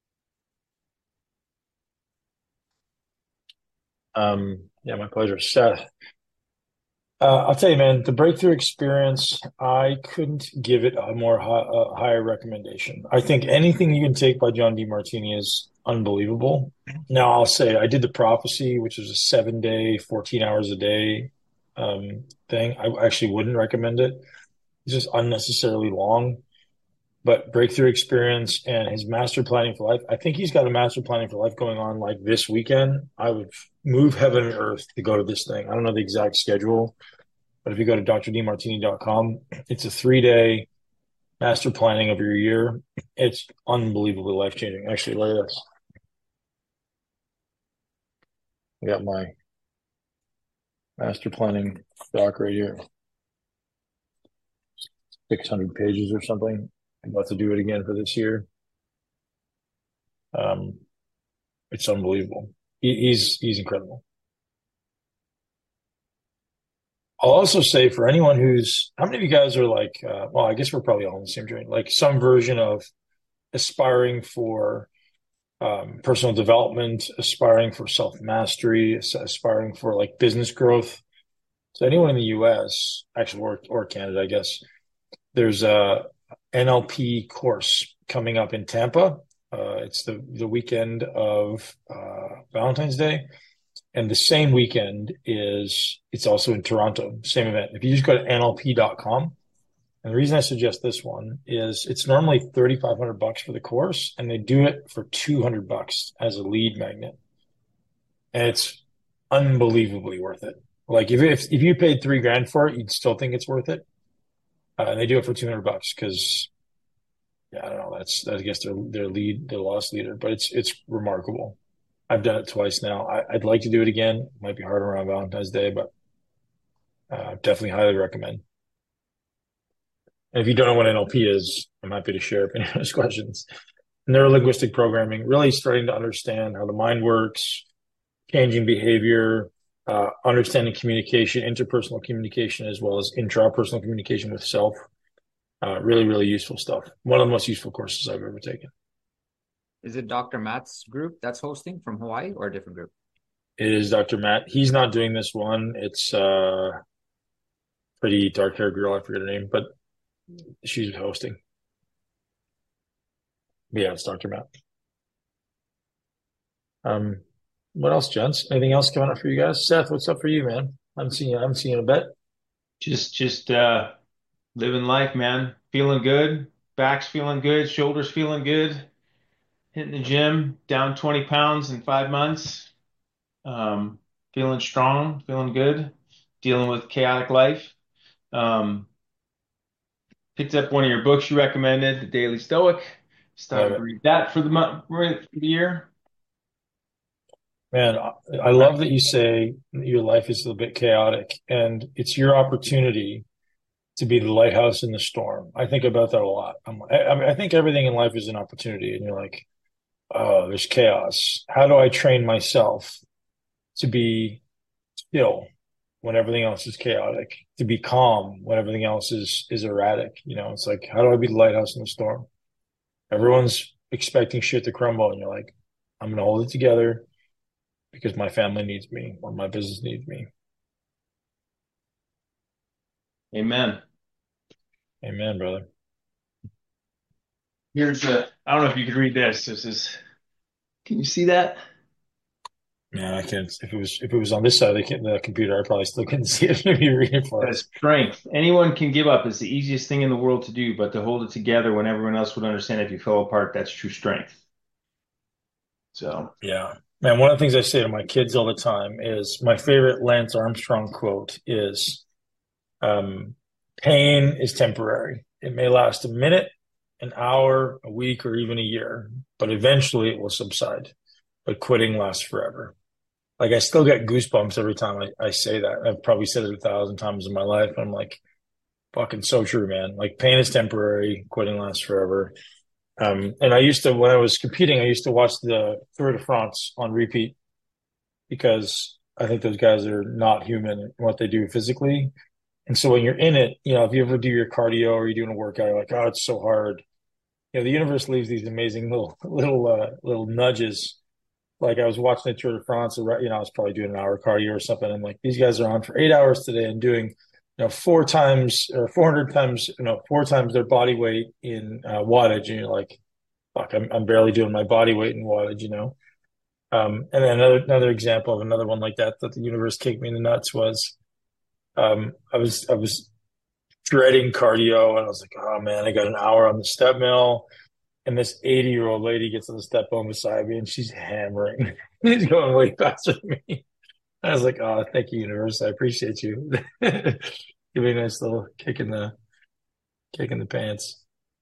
My pleasure, Seth. I'll tell you, man, the breakthrough experience, I couldn't give it a higher recommendation. I think anything you can take by John Demartini is unbelievable. Now, I'll say I did the Prophecy, which is a 7-day, 14 hours a day thing. I actually wouldn't recommend it. It's just unnecessarily long. But breakthrough experience and his master planning for life, I think he's got a master planning for life going on like this weekend. I would move heaven and earth to go to this thing. I don't know the exact schedule, but if you go to drdemartini.com, it's a 3-day master planning of your year. It's unbelievably life-changing. Actually, look at this. I got my master planning doc right here. 600 pages or something. I'm about to do it again for this year. It's unbelievable. He's incredible. I'll also say for anyone how many of you guys are like, well, I guess we're probably all in the same joint, like some version of aspiring for personal development, aspiring for self-mastery, aspiring for like business growth. So anyone in the US, actually, or Canada, I guess, there's a NLP course coming up in Tampa. It's the weekend of Valentine's Day. And the same weekend it's also in Toronto, same event. If you just go to nlp.com, and the reason I suggest this one is it's normally $3,500 for the course, and they do it for $200 as a lead magnet. And it's unbelievably worth it. Like if you paid $3,000 for it, you'd still think it's worth it. And they do it for $200 because, yeah, I don't know. That's I guess their loss leader, but it's remarkable. I've done it twice now. I'd like to do it again. It might be hard around Valentine's Day, but definitely highly recommend. And if you don't know what NLP is, I'm happy to share if anyone has questions. Neurolinguistic programming, really starting to understand how the mind works, changing behavior, understanding communication, interpersonal communication, as well as intrapersonal communication with self. Really, really useful stuff. One of the most useful courses I've ever taken. Is it Dr. Matt's group that's hosting from Hawaii or a different group? It is Dr. Matt. He's not doing this one. It's pretty dark-haired girl. I forget her name, but she's hosting. Yeah, it's Dr. Matt. What else, gents? Anything else coming up for you guys? Seth, what's up for you, man? I haven't seen you in a bit. Just living life, man. Feeling good. Back's feeling good. Shoulders feeling good. Hitting the gym, down 20 pounds in 5 months. Feeling strong, feeling good. Dealing with chaotic life. Picked up one of your books you recommended, The Daily Stoic. Started to read that for the year. Man, I love that you say your life is a bit chaotic, and it's your opportunity to be the lighthouse in the storm. I think about that a lot. I think everything in life is an opportunity, and you're like, oh, there's chaos. How do I train myself to be still when everything else is chaotic, to be calm when everything else is erratic? You know, it's like, how do I be the lighthouse in the storm? Everyone's expecting shit to crumble, and you're like, I'm going to hold it together because my family needs me or my business needs me. Amen. Amen, brother. I don't know if you could read this. Can you see that? Man, I can't. If it was on this side of the computer, I probably still couldn't see it. Maybe read it for us. Strength. Anyone can give up. It's the easiest thing in the world to do, but to hold it together when everyone else would understand if you fell apart, that's true strength. So yeah, man. One of the things I say to my kids all the time is my favorite Lance Armstrong quote is, "Pain is temporary. It may last a minute, an hour, a week, or even a year, but eventually it will subside. But quitting lasts forever." Like, I still get goosebumps every time I say that. I've probably said it 1,000 times in my life. I'm like, fucking so true, man. Like, pain is temporary, quitting lasts forever. And when I was competing, I used to watch the Tour de France on repeat because I think those guys are not human in what they do physically. And so when you're in it, you know, if you ever do your cardio or you're doing a workout, you're like, oh, it's so hard. You know, the universe leaves these amazing little nudges. Like, I was watching the Tour de France, you know, I was probably doing an hour cardio or something. And like, these guys are on for 8 hours today and doing, you know, 4 times or 400 times, you know, 4 times their body weight in wattage. And you're like, fuck, I'm barely doing my body weight in wattage, you know? And then another example of another one like that the universe kicked me in the nuts was, I was dreading cardio and I was like, oh man, I got an hour on the step mill. And this 80-year-old lady gets on the step bone beside me and she's hammering. She's going way faster than me. I was like, oh, thank you, universe. I appreciate you. Give me a nice little kick in the pants.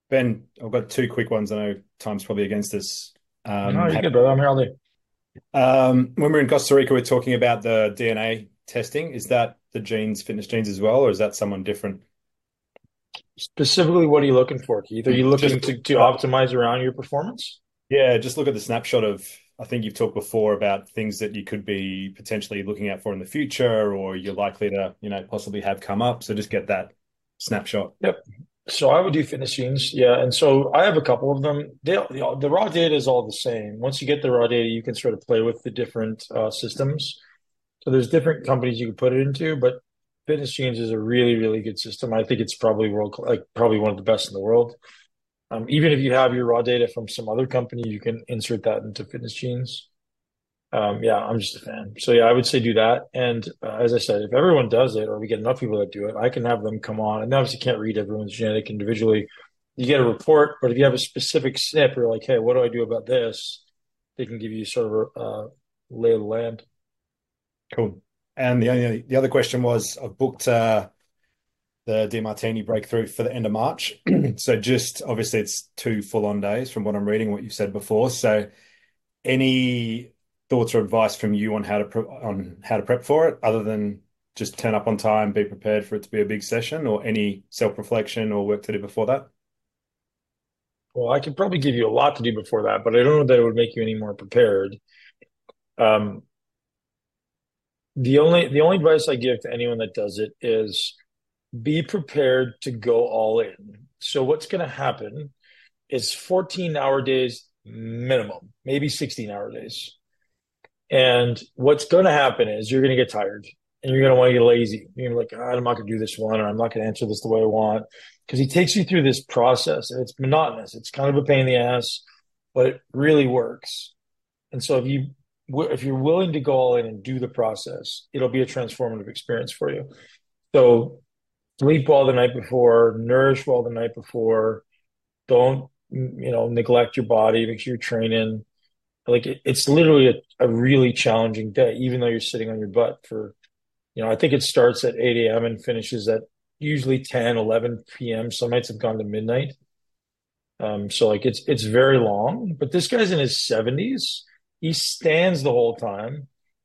Ben, I've got two quick ones. I know time's probably against us. No, you're good, brother. I'm here all day. When we were in Costa Rica, we are talking about the DNA testing. Is that the genes, fitness genes as well, or is that someone different? Specifically, what are you looking for, Keith? Are you looking Just to optimize around your performance? Yeah, just look at the snapshot of, I think you've talked before about things that you could be potentially looking out for in the future, or you're likely to, possibly have come up. So just get that snapshot. Yep. So I would do fitness genes. Yeah. And so I have a couple of them. The raw data is all the same. Once you get the raw data, you can sort of play with the different systems. So there's different companies you can put it into, but fitness genes is a really, really good system. I think it's probably probably one of the best in the world. Even if you have your raw data from some other company, you can insert that into fitness genes. Yeah, I'm just a fan. So yeah, I would say do that. And as I said, if everyone does it, or we get enough people that do it, I can have them come on. And obviously, can't read everyone's genetic individually. You get a report, but if you have a specific SNP, you're like, hey, what do I do about this? They can give you sort of a lay of the land. Cool. And the other question was, I've booked the DeMartini breakthrough for the end of March. So just obviously it's 2 full-on days from what I'm reading, what you said before. So any thoughts or advice from you on how to prep for it, other than just turn up on time, be prepared for it to be a big session, or any self-reflection or work to do before that? Well, I could probably give you a lot to do before that, but I don't know that it would make you any more prepared. The only advice I give to anyone that does it is be prepared to go all in. So what's going to happen is 14-hour days minimum, maybe 16-hour days. And what's going to happen is you're going to get tired and you're going to want to get lazy. You're going to be like, I'm not going to do this one, or I'm not going to answer this the way I want. Because he takes you through this process and it's monotonous. It's kind of a pain in the ass, but it really works. And so if you're willing to go all in and do the process, it'll be a transformative experience for you. So sleep well the night before, nourish well the night before. Don't, neglect your body. Make sure you're training. Like it's literally a really challenging day, even though you're sitting on your butt for, I think it starts at 8 a.m. and finishes at usually 10, 11 p.m. Some nights have gone to midnight. So like it's very long, but this guy's in his 70s. He stands the whole time,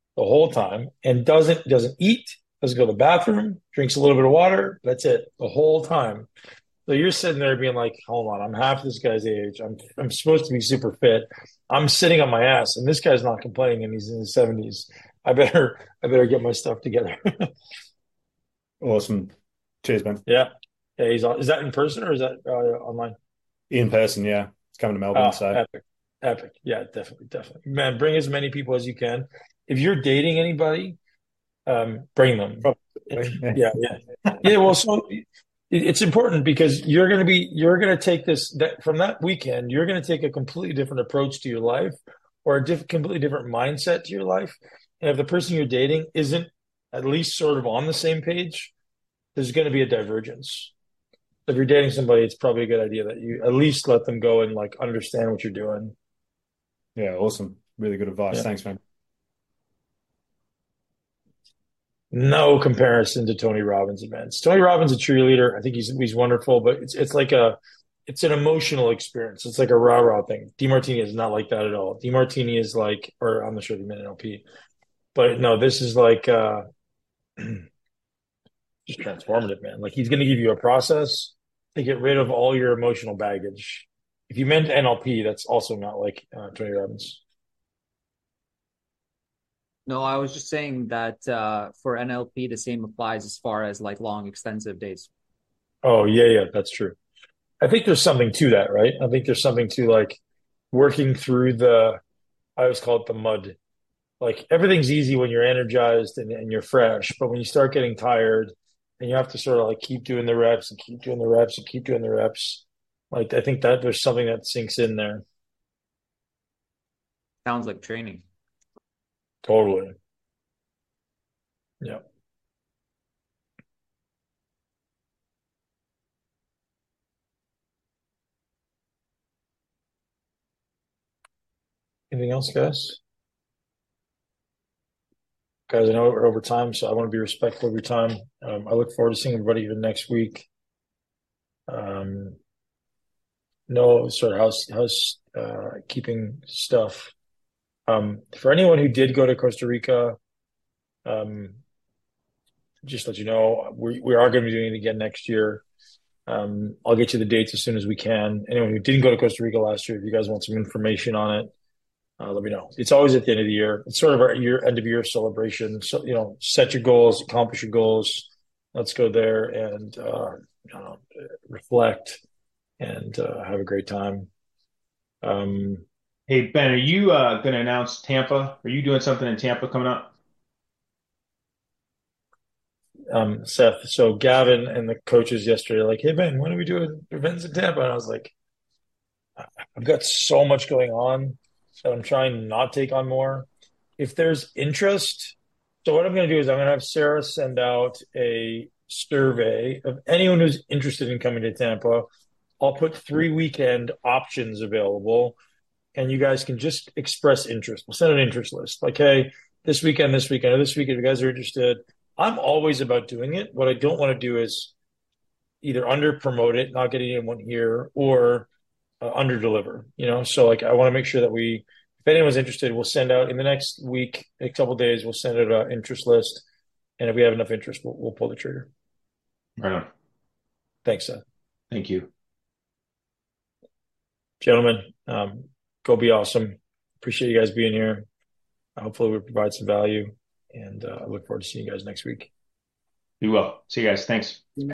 and doesn't eat, doesn't go to the bathroom, drinks a little bit of water. That's it the whole time. So you're sitting there being like, hold on, I'm half this guy's age. I'm supposed to be super fit. I'm sitting on my ass, and this guy's not complaining, and he's in his 70s. I better get my stuff together. Awesome. Cheers, man. Yeah. Yeah, he's on. Is that in person or is that online? In person, yeah. It's coming to Melbourne, so epic. Yeah, definitely. Man, bring as many people as you can. If you're dating anybody, bring them. Yeah. Well, so it's important because you're going to take from that weekend, you're going to take a completely different approach to your life, or a completely different mindset to your life. And if the person you're dating isn't at least sort of on the same page, there's going to be a divergence. If you're dating somebody, it's probably a good idea that you at least let them go and like understand what you're doing. Yeah, awesome. Really good advice. Yeah. Thanks, man. No comparison to Tony Robbins events. Tony Robbins is a cheerleader. I think he's wonderful, but it's like it's an emotional experience. It's like a rah-rah thing. DeMartini is not like that at all. DeMartini is like, or I'm not sure if you meant NLP, but no, this is like just transformative, man. Like he's going to give you a process to get rid of all your emotional baggage. If you meant NLP, that's also not like Tony Robbins. No, I was just saying that for NLP, the same applies as far as like long, extensive days. Oh, yeah, that's true. I think there's something to that, right? I think there's something to like working through I always call it the mud. Like everything's easy when you're energized and you're fresh, but when you start getting tired and you have to sort of like keep doing the reps and keep doing the reps and keep doing the reps, like I think that there's something that sinks in there. Sounds like training. Totally. Yeah. Anything else, guys? Guys, I know we're over time, so I want to be respectful of your time. I look forward to seeing everybody even next week. know sort of how's keeping stuff. For anyone who did go to Costa Rica, just let you know, we are going to be doing it again next year. I'll get you the dates as soon as we can. Anyone who didn't go to Costa Rica last year, if you guys want some information on it, let me know. It's always at the end of the year. It's sort of our end of year celebration. So, set your goals, accomplish your goals. Let's go there and reflect and have a great time. Hey, Ben, are you going to announce Tampa? Are you doing something in Tampa coming up? Seth, so Gavin and the coaches yesterday are like, hey, Ben, when are we doing events in Tampa? And I was like, I've got so much going on that I'm trying not to take on more. If there's interest, so what I'm going to do is I'm going to have Sarah send out a survey of anyone who's interested in coming to Tampa. I'll put 3 weekend options available, and you guys can just express interest. We'll send an interest list. Like, hey, this weekend, or this weekend, if you guys are interested. I'm always about doing it. What I don't want to do is either under promote it, not getting anyone here, or under deliver. So like I want to make sure that if anyone's interested, we'll send out in the next week, a couple of days, we'll send out an interest list, and if we have enough interest, we'll pull the trigger. Right on. Thanks, Seth. Thank you, gentlemen. Go be awesome. Appreciate you guys being here. Hopefully, we provide some value. And I look forward to seeing you guys next week. Be well. See you guys. Thanks.